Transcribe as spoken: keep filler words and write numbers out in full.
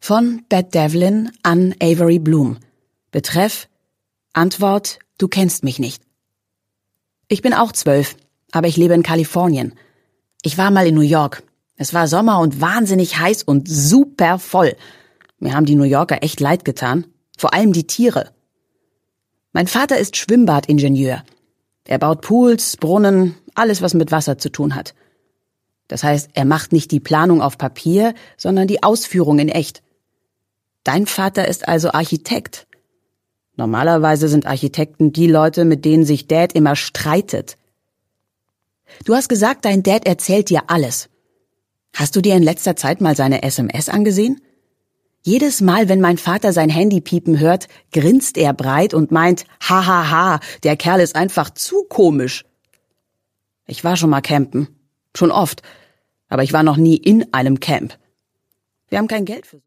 Von Bette Devlin an Avery Bloom. Betreff: Antwort: Du kennst mich nicht. Ich bin auch zwölf, aber ich lebe in Kalifornien. Ich war mal in New York. Es war Sommer und wahnsinnig heiß und super voll. Mir haben die New Yorker echt leid getan. Vor allem die Tiere. Mein Vater ist Schwimmbadingenieur. Er baut Pools, Brunnen, alles, was mit Wasser zu tun hat. Das heißt, er macht nicht die Planung auf Papier, sondern die Ausführung in echt. Dein Vater ist also Architekt. Normalerweise sind Architekten die Leute, mit denen sich Dad immer streitet. Du hast gesagt, dein Dad erzählt dir alles. Hast du dir in letzter Zeit mal seine S M S angesehen? Jedes Mal, wenn mein Vater sein Handy piepen hört, grinst er breit und meint, hahaha, ha, ha, der Kerl ist einfach zu komisch. Ich war schon mal campen. Schon oft. Aber ich war noch nie in einem Camp. Wir haben kein Geld für